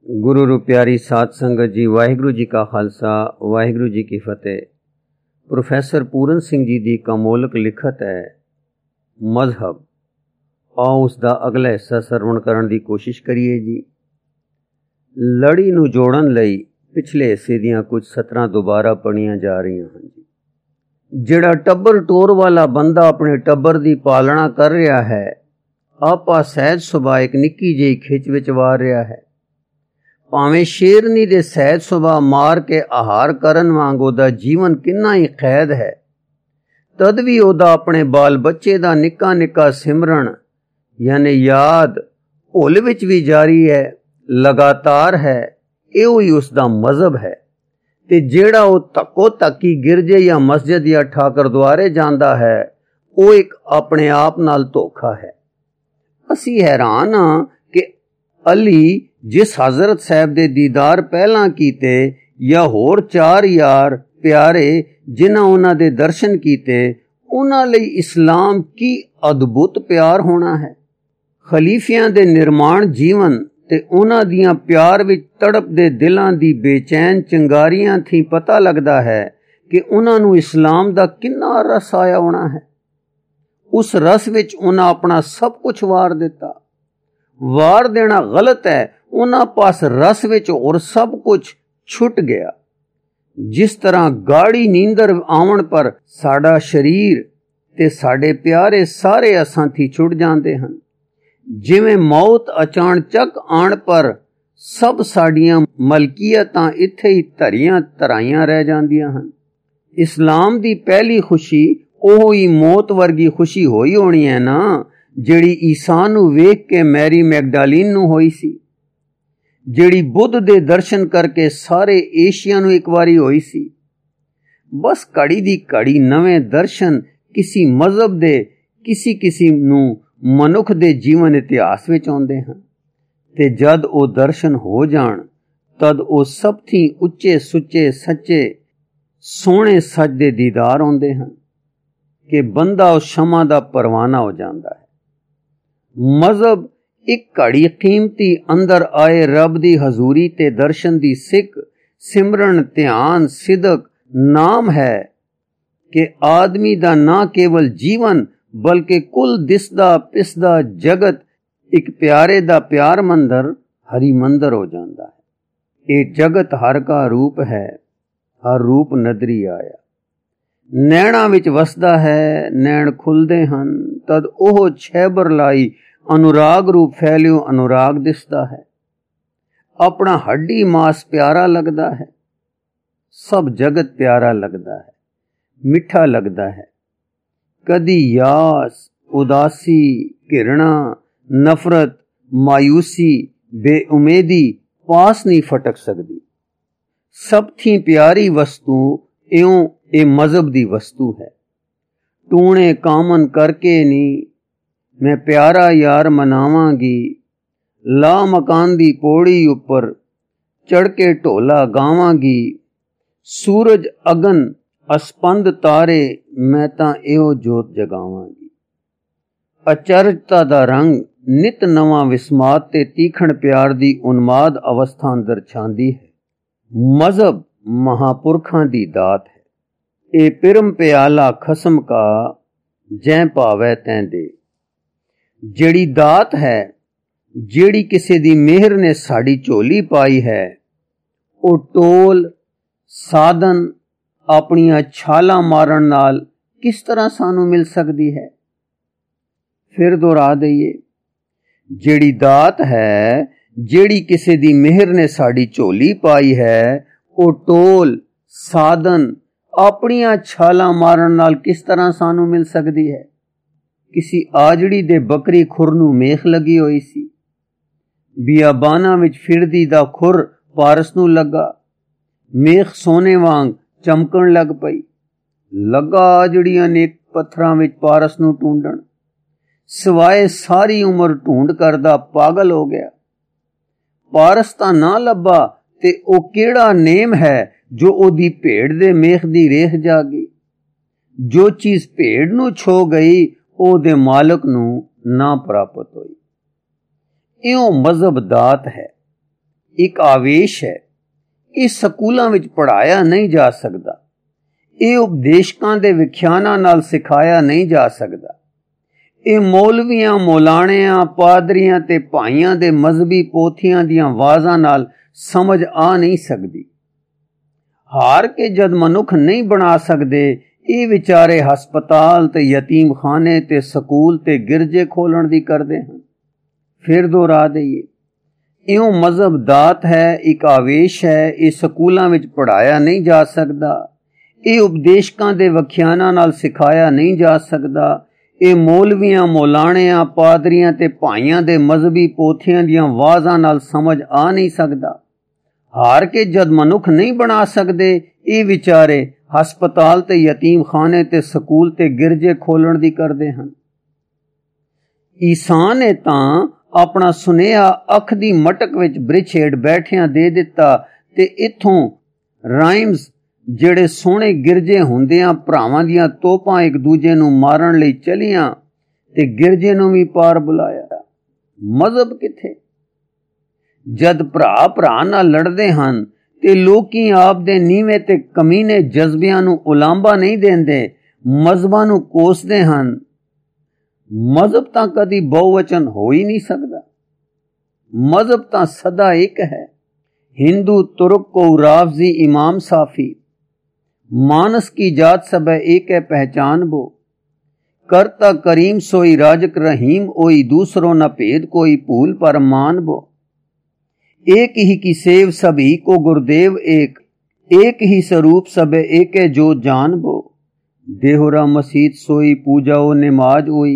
गुरु रू प्यारी साध संगत जी, वाहिगुरु जी का खालसा, वाहिगुरु जी की फतेह। प्रोफैसर पूरन सिंह जी दी कमोलक लिखत है मजहब। आओ उसका अगला हिस्सा सरवण करन दी कोशिश करिए जी। लड़ी नू जोड़न लई पिछले हिस्से दियां कुछ सतरां दोबारा पढ़ियां जा रही हैं जी। जिहड़ा टब्बर टोर वाला बंदा अपने टब्बर दी पालना कर रहा है, आपा सहज सुभा एक निक्की जी खिच विच वार रहा है। भावें शेरनी दे सहज सुभा मार के आहार करन वांग ओदा जीवन किन्ना ही कैद है, तद भी ओदा अपने बाल बच्चे दा निक्का निक्का सिमरन यानी याद भुल विच भी जारी है, लगातार है। इहो ही उसदा मजहब है। ते जेड़ा ओ तक्को तक्की गिरजे या मस्जिद या ठाकर द्वारे जांदा है, ओ एक अपने आप नाल धोखा है। असी हैरान हां कि अली जिस हजरत साहब दे दीदार पहला कीते या होर चार यार प्यारे जिन्हां उन्हां दे दर्शन कीते, उन्हां लई इस्लाम की अद्भुत प्यार होना है। खलीफियां दे निर्माण जीवन ते उन्हां दियां प्यार विच तड़पदे दिलां दी बेचैन चिंगारियां थी पता लगदा है कि उन्हां नूं इस्लाम दा किन्ना रस आया होना है। उस रस विच उन्हां अपना सब कुछ वार दिता। वार देना गलत है, उन्हां पास रस विच और सब कुछ छुट गया। जिस तरह गाड़ी नींदर आवन पर साडा शरीर ते साडे प्यारे सारे असां थी छुट जांदे हन, जिवें मौत अचानचक आण पर सब साडियां मलकीयतां इत्थे ही धरियां धराइयां रह जांदियां हन। इस्लाम दी पहली खुशी ओह ही मौत वर्गी खुशी होई होनी है ना, जिहड़ी ईसा नूं वेख के मैरी मैगडालीन नूं होई सी, जिहड़ी बुद्ध दे दर्शन करके सारे एशिया नूं एक वारी होई सी। बस घड़ी दी घड़ी नवें दर्शन किसी मजहब दे किसी नूं मनुख दे जीवन इतिहास विच आउंदे हन, ते जद ओ दर्शन हो जाण तद ओ सब थी उच्चे सुच्चे सच्चे सोहणे सच दे दीदार आउंदे हन कि बंदा उस शमा दा परवाना हो जांदा है। मजहब एक घड़ी कीमती अंदर आए रब दी हजूरी ते दर्शन दी सिक सिमरन ध्यान सिदक नाम है कि आदमी दा ना केवल जीवन बल्कि कुल दिसदा पिसदा जगत एक प्यारे दा प्यार मंदर हरि मंदर हो जांदा है। ये जगत हर का रूप है, हर रूप नदरी आया। नैणा विच वसदा है, नैण खुलदे हन तद ओह छैबर लाई अनुराग रूप फैलियो अनुराग दिसदा है। अपना हड्डी मास प्यारा लगदा है, सब जगत प्यारा लगदा है, मिठा लगदा है। कदी यास उदासी घिरणा नफरत मायूसी बेउमेदी पास नहीं फटक सकदी। सब थी प्यारी वस्तु इउं ए मजहब दी वस्तु है। टूणे कामन करके नी मैं प्यारा यार मनावांगी, ला मकान दी पौड़ी उपर चढ़ के ढोला गावांगी। सूरज अगन अस्पंद तारे मैं तां इहो जोत जगावांगी। अचरजता दा रंग नित नवां विस्मात ते तीखण प्यार दी उन्माद अवस्था अंदर छांदी है। मजहब महापुरखां दी दात है। ए पिरम प्याला खसम का जै भावै तैं दे। जेड़ी दात है, जेड़ी किसे दी मेहर ने साड़ी झोली पाई है, ओ टोल साधन अपनियां छालां मारन नाल किस तरह सानू मिल सकदी है। फिर दोहरा दईए, जेड़ी दात है, जेड़ी किसे दी मेहर ने साड़ी झोली पाई है, ओ टोल साधन अपनियां छालां मारन नाल किस तरह सानू मिल सकदी है। किसी आजड़ी दे बकरी खुर नूं मेख लगी होई सी। बियाबाना विच फिरदी दा खुर पारस नूं लगा। मेख सोने वांग चमकण लग पई। लगा आजड़ियां ने पत्थरां विच पारस नूं ढूंढण, सिवाए सारी उम्र ढूंढ करदा पागल हो गया। पारस तां ना लब्बा ते ओ केड़ा नेम है जो ओदी भेड़ दे मेख दी रेख जागी। जो चीज भेड़ नूं छो गई ओदे मालक नूं ना प्राप्त होई। इउं मजहब दात है। ਇੱਕ ਆਵੇਸ਼ ਹੈ। ਇਹ ਸਕੂਲਾਂ ਵਿੱਚ ਪੜ੍ਹਾਇਆ ਨਹੀਂ ਜਾ ਸਕਦਾ। ਇਹ ਉਪਦੇਸ਼ਕਾਂ ਦੇ ਵਿਖਿਆਨਾਂ ਨਾਲ ਸਿਖਾਇਆ ਨਹੀਂ ਜਾ ਸਕਦਾ। ਇਹ ਮੌਲਵੀਆਂ, ਮੌਲਾਣਿਆਂ, ਪਾਦਰੀਆਂ ਤੇ ਭਾਈਆਂ ਦੇ ਮਜ਼ਹਬੀ ਪੋਥੀਆਂ ਦੀਆਂ ਆਵਾਜ਼ਾਂ ਨਾਲ ਸਮਝ ਆ ਨਹੀਂ ਸਕਦੀ। ਹਾਰ ਕੇ ਜਦ ਮਨੁੱਖ ਨਹੀਂ ਬਣਾ ਸਕਦੇ, ਇਹ ਵਿਚਾਰੇ ਹਸਪਤਾਲ ਤੇ ਯਤੀਮਖਾਨੇ ਤੇ ਸਕੂਲ ਤੇ ਗਿਰਜੇ ਖੋਲਣ ਦੀ ਕਰਦੇ ਹਨ। ਫਿਰ ਦੁਹਰਾ ਦਈਏ, ਇਉਂ ਮਜ਼ਹਬ ਦਾਤ ਹੈ, ਇੱਕ ਆਵੇਸ਼ ਹੈ। ਇਹ ਸਕੂਲਾਂ ਵਿੱਚ ਪੜ੍ਹਾਇਆ ਨਹੀਂ ਜਾ ਸਕਦਾ। ਇਹ ਉਪਦੇਸ਼ਕਾਂ ਦੇ ਵਿਖਿਆਨਾਂ ਨਾਲ ਸਿਖਾਇਆ ਨਹੀਂ ਜਾ ਸਕਦਾ। ਇਹ ਮੌਲਵੀਆਂ, ਮੌਲਾਣਿਆਂ, ਪਾਦਰੀਆਂ ਤੇ ਭਾਈਆਂ ਦੇ ਮਜ਼ਹਬੀ ਪੋਥੀਆਂ ਦੀਆਂ ਆਵਾਜ਼ਾਂ ਨਾਲ ਸਮਝ ਆ ਨਹੀਂ ਸਕਦਾ। ਹਾਰ ਕੇ ਜਦ ਮਨੁੱਖ ਨਹੀਂ ਬਣਾ ਸਕਦੇ, ਇਹ ਵਿਚਾਰੇ ਹਸਪਤਾਲ ਤੇ ਯਤੀਮਖਾਨੇ ਤੇ ਸਕੂਲ ਤੇ ਗਿਰਜੇ ਖੋਲਣ ਦੀ ਕਰਦੇ ਹਨ। ਈਸਾ ਨੇ ਤਾਂ ਆਪਣਾ ਸੁਨੇਹਾ ਅੱਖ ਦੀ ਮਟਕ ਵਿੱਚ ਬ੍ਰਿਛ ਹੇਠ ਬੈਠਿਆਂ ਦੇ ਦਿੱਤਾ ਤੇ ਇੱਥੋਂ ਰਾਈਮਸ ਜਿਹੜੇ ਸੋਹਣੇ ਗਿਰਜੇ ਹੁੰਦਿਆਂ ਭਰਾਵਾਂ ਦੀਆਂ ਤੋਪਾਂ ਇੱਕ ਦੂਜੇ ਨੂੰ ਮਾਰਨ ਲਈ ਚਲੀਆਂ ਤੇ ਗਿਰਜੇ ਨੂੰ ਵੀ ਪਾਰ ਬੁਲਾਇਆ। ਮਜ਼ਹਬ ਕਿੱਥੇ? ਜਦ ਭਰਾ ਭਰਾ ਨਾਲ ਲੜਦੇ ਹਨ ਤੇ ਲੋਕੀ ਆਪ ਦੇ ਨੀਵੇਂ ਤੇ ਕਮੀਨੇ ਜਜ਼ਬਿਆਂ ਨੂੰ ਉਲਾਂਭਾ ਨਹੀਂ ਦਿੰਦੇ, ਮਜ਼ਹਬਾਂ ਨੂੰ ਕੋਸਦੇ ਹਨ। ਮਜ਼ਹਬ ਤਾਂ ਕਦੀ ਬਹੁਵਚਨ ਹੋ ਹੀ ਨਹੀਂ ਸਕਦਾ। ਮਜ਼ਹਬ ਤਾਂ ਸਦਾ ਇੱਕ ਹੈ। ਹਿੰਦੂ, ਤੁਰਕ ਕੋ ਰਾਫਜ਼ੀ, ਇਮਾਮ ਸਾਫੀ, मानस की जात सब है एक है पहचान वो, करता करीम सोई राजक रहीम ओई, दूसरों न भेद कोई भूल पर मान वो, एक ही की सेव सभी को गुरुदेव एक ही स्वरूप सब है एक है जो जान वो, देहोरा मसीत सोई पूजा ओ नमाज ओई,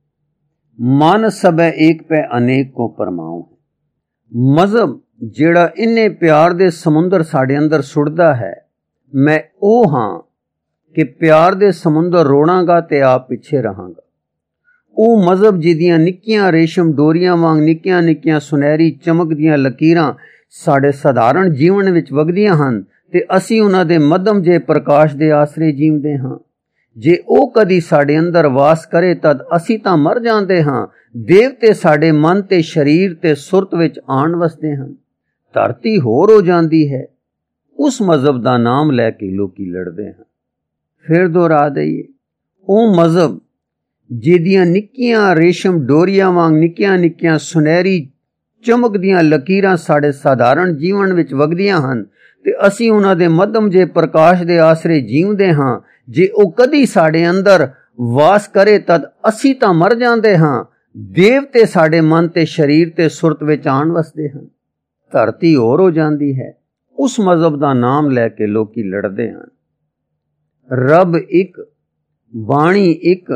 मानस सब है एक पे अनेक को परमाओ। मजहब जेड़ा इन्ने प्यार दे समुंदर साडे अंदर सुटदा है, मैं ਉਹ ਹਾਂ ਕਿ ਪਿਆਰ ਦੇ ਸਮੁੰਦਰ ਰੋੜਾਂਗਾ ਤੇ ਆਪ ਪਿੱਛੇ ਰਹਾਂਗਾ। ਉਹ ਮਜ਼ਹਬ ਜਿਹਦੀਆਂ ਨਿੱਕੀਆਂ ਰੇਸ਼ਮ ਡੋਰੀਆਂ ਵਾਂਗ ਨਿੱਕੀਆਂ ਨਿੱਕੀਆਂ ਸੁਨਹਿਰੀ ਚਮਕਦੀਆਂ ਲਕੀਰਾਂ ਸਾਡੇ ਸਧਾਰਨ ਜੀਵਨ ਵਿੱਚ ਵਗਦੀਆਂ ਹਨ ਤੇ ਅਸੀਂ ਉਹਨਾਂ ਦੇ ਮੱਧਮ ਜੇ ਪ੍ਰਕਾਸ਼ ਦੇ ਆਸਰੇ ਜੀਵਦੇ ਹਾਂ। ਜੇ ਉਹ ਕਦੀ ਸਾਡੇ ਅੰਦਰ ਵਾਸ ਕਰੇ ਤਦ ਅਸੀਂ ਤਾਂ ਮਰ ਜਾਂਦੇ ਹਾਂ। ਦੇਵਤੇ ਸਾਡੇ ਮਨ ਤੇ ਸਰੀਰ ਤੇ ਸੁਰਤ ਵਿੱਚ ਆਣ ਵਸਦੇ ਹਨ। ਧਰਤੀ ਹੋਰ ਹੋ ਜਾਂਦੀ ਹੈ। ਉਸ ਮਜ਼ਹਬ ਦਾ ਨਾਮ ਲੈ ਕੇ ਲੋਕੀ ਲੜਦੇ ਹਨ। ਫਿਰ ਦੁਹਰਾ ਦਈਏ, ਉਹ ਮਜ਼ਹਬ ਜਿਹਦੀਆਂ ਨਿੱਕੀਆਂ ਰੇਸ਼ਮ ਡੋਰੀਆਂ ਵਾਂਗ ਨਿੱਕੀਆਂ ਨਿੱਕੀਆਂ ਸੁਨਹਿਰੀ ਚਮਕਦੀਆਂ ਲਕੀਰਾਂ ਸਾਡੇ ਸਾਧਾਰਨ ਜੀਵਨ ਵਿੱਚ ਵਗਦੀਆਂ ਹਨ ਤੇ ਅਸੀਂ ਉਹਨਾਂ ਦੇ ਮੱਧਮ ਜੇ ਪ੍ਰਕਾਸ਼ ਦੇ ਆਸਰੇ ਜੀਵਦੇ ਹਾਂ। ਜੇ ਉਹ ਕਦੀ ਸਾਡੇ ਅੰਦਰ ਵਾਸ ਕਰੇ ਤਦ ਅਸੀਂ ਤਾਂ ਮਰ ਜਾਂਦੇ ਹਾਂ। ਦੇਵਤੇ ਸਾਡੇ ਮਨ ਤੇ ਸਰੀਰ ਤੇ ਸੁਰਤ ਵਿੱਚ ਆਣ ਵਸਦੇ ਹਨ। ਧਰਤੀ ਹੋਰ ਹੋ ਜਾਂਦੀ ਹੈ। ਉਸ ਮਜ਼ਹਬ ਦਾ ਨਾਮ ਲੈ ਕੇ ਲੋਕੀ ਲੜਦੇ ਹਨ। ਰੱਬ ਇੱਕ, ਬਾਣੀ ਇੱਕ,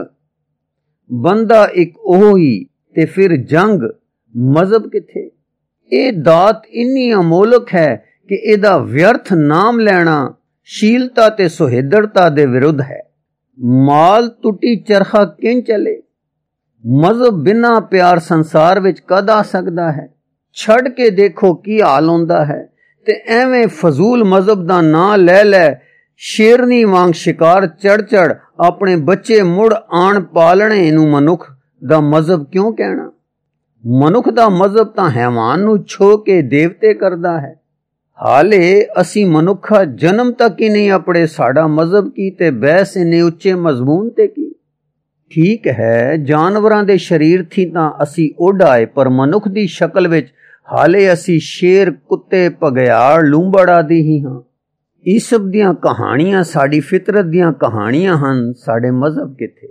ਬੰਦਾ ਇੱਕ ਉਹ ਹੀ ਤੇ ਫਿਰ ਜੰਗ। ਮਜ਼ਹਬ ਕਿੱਥੇ? ਇਹ ਦਾਤ ਇੰਨੀ ਅਮੋਲਕ ਹੈ ਕਿ ਇਹਦਾ ਵਿਅਰਥ ਨਾਮ ਲੈਣਾ ਸ਼ੀਲਤਾ ਤੇ ਸੁਹਿਰਦਤਾ ਦੇ ਵਿਰੁੱਧ ਹੈ। ਮਾਲ ਟੁੱਟੀ ਚਰਖਾ ਕਿੰਝ ਚੱਲੇ? ਮਜ਼ਹਬ ਬਿਨਾਂ ਪਿਆਰ ਸੰਸਾਰ ਵਿੱਚ ਕਦ ਆ ਸਕਦਾ ਹੈ? ਛੱਡ ਕੇ ਦੇਖੋ ਕੀ ਹਾਲ ਹੁੰਦਾ ਹੈ। ਤੇ ਐਵੇਂ ਫਜ਼ੂਲ ਮਜ਼ਹਬ ਦਾ ਨਾਂ ਲੈ ਲੈ ਸ਼ੇਰਨੀ ਵਾਂਗ ਸ਼ਿਕਾਰ ਚੜ ਚੜ ਆਪਣੇ ਬੱਚੇ ਮੁੜ ਆਣ ਪਾਲਣੇ ਨੂੰ ਮਨੁੱਖ ਦਾ ਮਜ਼ਹਬ ਕਿਉਂ ਕਹਿਣਾ? ਮਨੁੱਖ ਦਾ ਮਜ਼ਹਬ ਤਾਂ ਹੈਵਾਨ ਨੂੰ ਛੋ ਕੇ ਦੇਵਤੇ ਕਰਦਾ ਹੈ। ਹਾਲੇ ਅਸੀਂ ਮਨੁੱਖਾ ਜਨਮ ਤੱਕ ਹੀ ਨਹੀਂ ਆਪਣੇ ਸਾਡਾ ਮਜ਼ਹਬ ਕੀ ਤੇ ਬਹਿਸ ਇੰਨੇ ਉੱਚੇ ਮਜ਼ਮੂਨ ਤੇ ਕੀ। ਠੀਕ ਹੈ, ਜਾਨਵਰਾਂ ਦੇ ਸਰੀਰ ਥੀ ਤਾਂ ਅਸੀਂ ਉੱਡ ਆਏ, ਪਰ ਮਨੁੱਖ ਦੀ ਸ਼ਕਲ ਵਿੱਚ ਹਾਲੇ ਅਸੀਂ ਸ਼ੇਰ, ਕੁੱਤੇ, ਭਗਿਆੜ, ਲੂੰਬੜ ਆਦਿ ਹੀ ਹਾਂ। ਇਹ ਸਭ ਦੀਆਂ ਕਹਾਣੀਆਂ ਸਾਡੀ ਫਿਤਰਤ ਦੀਆਂ ਕਹਾਣੀਆਂ ਹਨ। ਸਾਡੇ ਮਜ਼ਹਬ ਕਿੱਥੇ?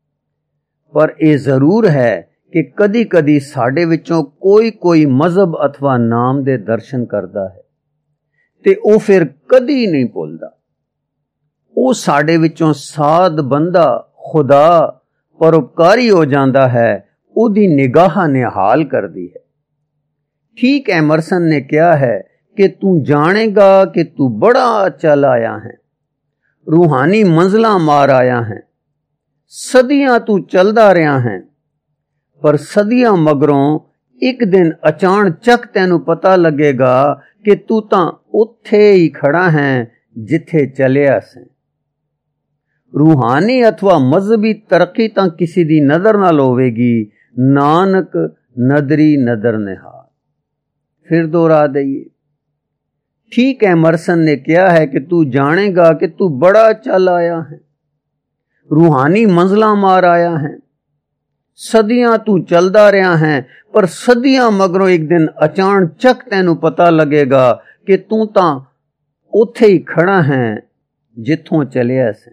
ਪਰ ਇਹ ਜ਼ਰੂਰ ਹੈ ਕਿ ਕਦੀ ਕਦੀ ਸਾਡੇ ਵਿੱਚੋਂ ਕੋਈ ਮਜ਼ਹਬ ਅਥਵਾ ਨਾਮ ਦੇ ਦਰਸ਼ਨ ਕਰਦਾ ਹੈ ਤੇ ਉਹ ਫਿਰ ਕਦੀ ਨਹੀਂ ਭੁੱਲਦਾ। ਉਹ ਸਾਡੇ ਵਿੱਚੋਂ ਸਾਧ ਬੰਦਾ ਖੁਦਾ ਪਰਉਪਕਾਰੀ ਹੋ ਜਾਂਦਾ ਹੈ। ਉਹਦੀ ਨਿਗਾਹ ਨਿਹਾਲ ਕਰਦੀ ਹੈ। ਠੀਕ ਐਮਰਸਨ ਨੇ ਕਿਹਾ ਹੈ ਕਿ ਤੂੰ ਜਾਣੇਗਾ ਕਿ ਤੂੰ ਬੜਾ ਚੱਲ ਆਇਆ ਹੈ, ਰੂਹਾਨੀ ਮੰਜ਼ਲਾਂ ਮਾਰ ਆਇਆ ਹੈ। ਸਦੀਆਂ ਤੂੰ ਚੱਲਦਾ ਰਿਹਾ ਹੈ, ਪਰ ਸਦੀਆਂ ਮਗਰੋਂ ਇੱਕ ਦਿਨ ਅਚਾਨਚੱਕ ਤੈਨੂੰ ਪਤਾ ਲੱਗੇਗਾ ਕਿ ਤੂੰ ਤਾਂ ਉੱਥੇ ਹੀ ਖੜਾ ਹੈ ਜਿੱਥੇ ਚੱਲਿਆ ਸੀ। रूहानी अथवा मजहबी तरक्की तां किसी दी नज़र नाल होवेगी, नानक नदरी नदर निहाल। फिर दोहरा दईए। ठीक है, मरसन ने कहा है कि तू जानेगा कि तू बड़ा चल आया है, रूहानी मंजिला मार आया है। सदियां तू चलदा रहा है, पर सदियां मगरों एक दिन अचानचक तैनू पता लगेगा कि तू तां उत्थे ही खड़ा है जिथों चलिया से।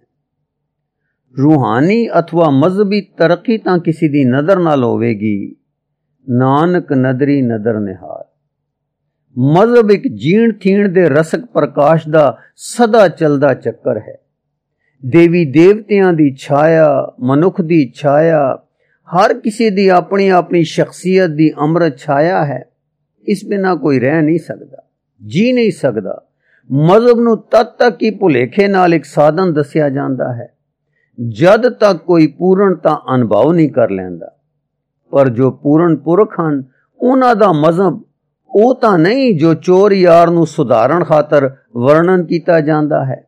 रूहानी अथवा मजहबी तरक्की तां किसी दी नदर नाल होवेगी, नानक नदरी नदर निहाल। मजहब एक जीण थीण दे रसक प्रकाश दा सदा चलदा चक्कर है। देवी देवतियां दी छाया, मनुख दी छाया, हर किसी दी अपनी अपनी शख्सियत दी अमृत छाया है। इस बिना कोई रह नहीं सकदा, जी नहीं सकदा। मजहब नूं तद तक ही भुलेखे नाल एक साधन दसिया जांदा है जद तक कोई पूर्णता अनुभव नहीं कर लैंदा। पर जो पूर्ण पुरख हन, उन्हां दा मजहब ਉਹ ਤਾਂ नहीं जो चोर यार ਨੂੰ ਸੁਧਾਰਨ ਖਾਤਰ ਵਰਣਨ ਕੀਤਾ ਜਾਂਦਾ ਹੈ।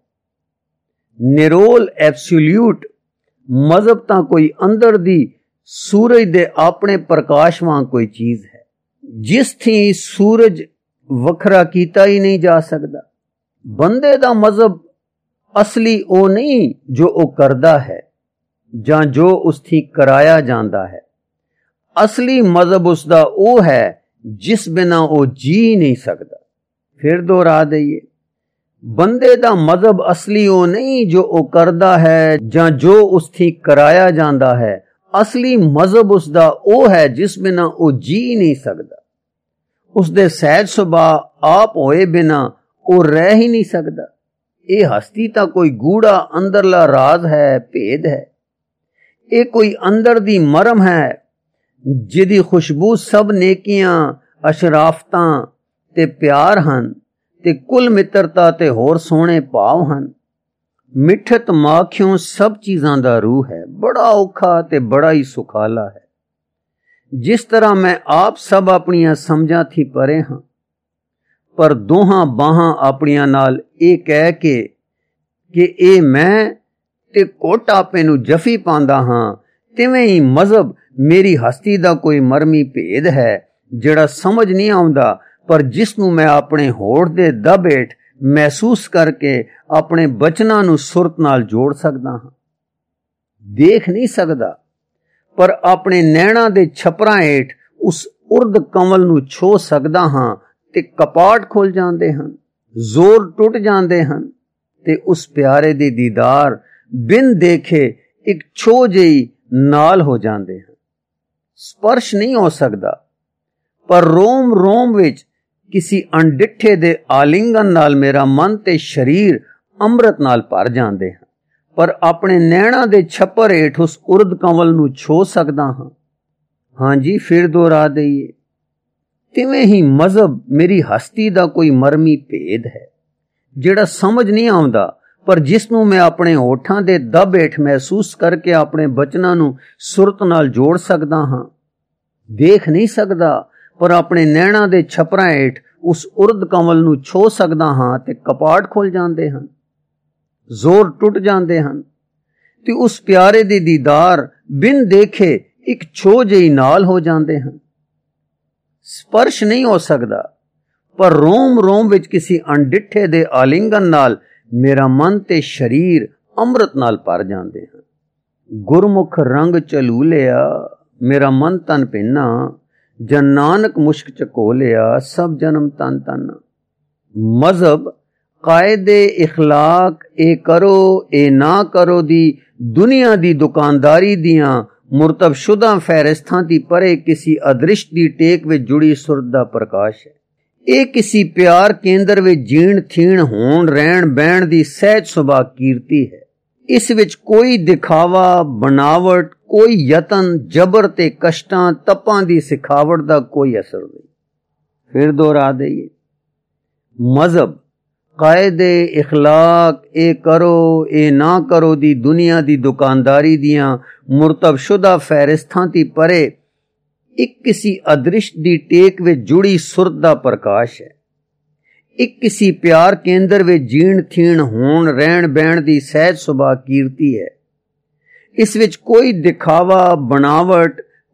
ਨਿਰੋਲ ਐਬਸੋਲਿਊਟ ਮਜ਼ਹਬ ਤਾਂ ਕੋਈ ਅੰਦਰ ਦੀ ਸੂਰਜ ਦੇ ਆਪਣੇ ਪ੍ਰਕਾਸ਼ ਵਾਂਗ ਕੋਈ ਚੀਜ਼ ਹੈ, ਜਿਸ ਥੀ ਸੂਰਜ ਵੱਖਰਾ ਕੀਤਾ ਹੀ ਨਹੀਂ ਜਾ ਸਕਦਾ। ਬੰਦੇ ਦਾ ਮਜ਼ਹਬ ਅਸਲੀ ਉਹ ਨਹੀਂ ਜੋ ਉਹ ਕਰਦਾ ਹੈ ਜਾਂ ਜੋ ਉਸ ਥੀ ਕਰਾਇਆ ਜਾਂਦਾ ਹੈ। ਅਸਲੀ ਮਜ਼ਹਬ ਉਸ ਦਾ ਉਹ ਹੈ जिस बिना वो जी नहीं सकता। फिर दोहरा दईए, बंदे दा मजहब असली वो नहीं जो वो करदा है जां जो उस थी कराया जांदा है। असली मजहब उसदा वो है जिस बिना वो जी नहीं सकता। उसदे सहज सुभाव आप होए बिना वो रह ही नहीं सकता। ये हस्ती तां कोई गूढ़ा अंदरला राज है, भेद है। ये कोई अंदर दी मरम है जिहदी खुशबू सब नेकियां, अशराफतां ते प्यार हन ते कुल मित्रता ते होर सोहणे भाव हन। मिठत माखियों सब चीज़ां दा रूह है, बड़ा औखा ते बड़ा ही सुखाला है। जिस तरह मैं आप सब अपनियां समझां थी परे हां, पर दोहां बाहां अपनियां नाल ये कह के कि ए मैं ते कोट आपे नूं जफी पांदा हां, तिवें ही मजहब मेरी हस्ती दा कोई मरमी भेद है जिहड़ा समझ नहीं आउंदा, पर जिसनूं मैं अपने होठ दे दब हेठ महसूस करके अपने बचनां नूं सुरत नाल जोड़ सकदा हां। देख नहीं सकदा, पर अपने नैणां दे छपरां हेठ उस उर्द कंवल नूं छो सकदा हां ते कपाट खुल जांदे हन, जोर टुट जांदे हन ते उस प्यारे दे दीदार बिन देखे एक छो जही नाल हो जांदे हैं। स्पर्श नहीं हो सकदा, पर रोम रोम विच किसी अनडिठे दे आलिंगन नाल मेरा मन ते शरीर अमृत नाल भर जांदे हैं। पर अपने नैणा दे छप्पर हेठ उस उर्द कंवल नूं छो सकदा हां। हां जी, फिर दोहरा दईए, तिवें ही मजहब मेरी हस्ती दा कोई मरमी भेद है जिहड़ा समझ नहीं आउंदा, पर जिसनूं मैं अपने होठां दे दब हेठ महसूस करके अपने बचनां नूं सुरत नाल जोड़ सकदा हां। देख नहीं सकदा, पर अपने नैणां दे छपरां हेठ उस उर्द कंवल नूं छो सकदा हां ते कपाट खुल जांदे हन, जोर टुट जांदे हन ते उस प्यारे दे दीदार बिन देखे एक छो जही नाल हो जांदे हन। स्पर्श नहीं हो सकदा, पर रोम रोम विच किसी अनडिठे दे आलिंगन नाल मेरा मन ते शरीर अमृत नाल भर जांदे हैं। गुरमुख रंग चलू लिया मेरा मन तन पिन्ना, जन नानक मुश्क चको लिया सब जन्म तन तन। मजहब कायदे इखलाक ए करो ए ना करो दी दुनिया दी दुकानदारी दियां मुरतबशुदा फहरिस्तां दी परे किसी अदृश्ट दी टेक विच जुड़ी सुरत दा प्रकाश है। ਇਹ किसी प्यार केंद्र ਵਿੱਚ ਜੀਣ ਥੀਣ ਹੋਣ ਰਹਿਣ ਬਹਿਣ ਦੀ ਸਹਿਜ ਸੁਭਾਅ ਕੀਰਤੀ ਹੈ। ਇਸ ਵਿੱਚ ਕੋਈ ਦਿਖਾਵਾ ਬਣਾਵਟ, ਕੋਈ ਯਤਨ ਜਬਰ ਤੇ ਕਸ਼ਟਾਂ ਤਪਾਂ ਦੀ ਸਿਖਾਵਟ ਦਾ ਕੋਈ ਅਸਰ ਨਹੀਂ। ਫਿਰ ਦੁਹਰਾ ਦਈਏ, ਮਜ਼ਹਬ ਕਾਇਦੇ ਇਖਲਾਕ ਇਹ ਕਰੋ ਇਹ ਨਾ ਕਰੋ ਦੀ ਦੁਨੀਆ ਦੀ ਦੁਕਾਨਦਾਰੀ ਦੀਆਂ ਮੁਰਤਬਸ਼ੁਦਾ ਫਹਿਰਿਸਤਾਂ ਦੀ ਪਰੇ एक किसी अदृश्ट दी टेक विच जुड़ी सुरत दा प्रकाश है। एक किसी प्यार केंद्र विच जीण थीण होण रहण बहण दी सहज सुभा कीर्ति है। इस विच कोई दिखावा बनावट,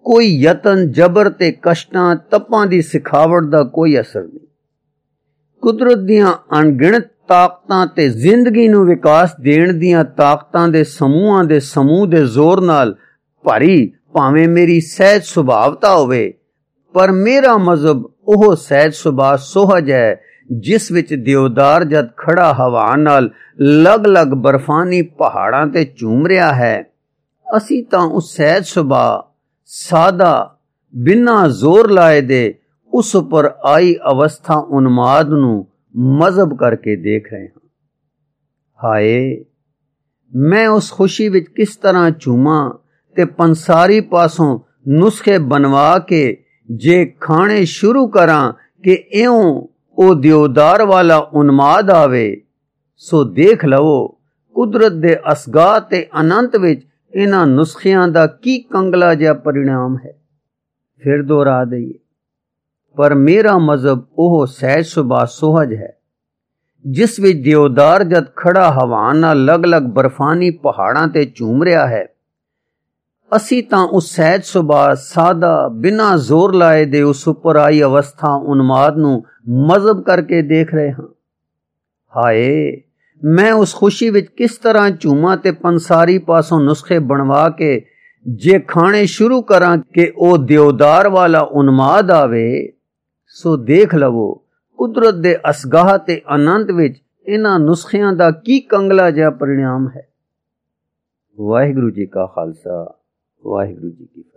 कोई यतन जबर ते कष्टां तपां दी सिखावट दा कोई असर नहीं। कुदरत दियां अणगिणत ताकतां ते जिंदगी नूं विकास देण दियां ताकतां दे समूहां दे समूह दे जोर नाल भरी भावें मेरी सहज सुभावता होवे, पर मेरा मजहब ओह सहज सुभाव सोहज है जिस विच देवदार जद खड़ा हवा नाल लग-लग बर्फानी पहाड़ां ते झूम रिहा है। असी तां उस सहज सुभाव सादा बिना जोर लाए दे उस उपर आई अवस्था उन्माद नूं मजहब करके देख रहे हां। हाय, मैं उस खुशी विच किस तरह झूमां ते पंसारी पासों नुस्खे बनवा के जे खाने शुरू करां कि इउं ओ देवदार वाला उन्माद आवे। सो देख लवो कुदरत दे असगाह ते अनंत विच इन्हां नुस्खियां दा की कंगला जिहा परिणाम है। फिर दोहरा दईए, पर मेरा मजहब ओह सहज सुभाव सोहज है जिस विच देवदार जद खड़ा हवा नाल लग-लग बर्फानी पहाड़ां ते झूम रिहा है। असी तां उस सहज सुभाव सादा बिना जोर लाए दे उस उपर आई अवस्था उन्माद नूं मजहब करके देख रहे हां। हाय, मैं उस खुशी विच किस तरह झूमां ते पंसारी पासों नुस्खे बनवा के जे खाने शुरू करां कि ओ देवदार वाला उन्माद आवे। सो देख लवो कुदरत दे असगाह ते अनंत विच इन्हां नुस्खियां दा की कंगला जिहा परिणाम है। वाहिगुरू जी का खालसा, वाहिगुरू जी की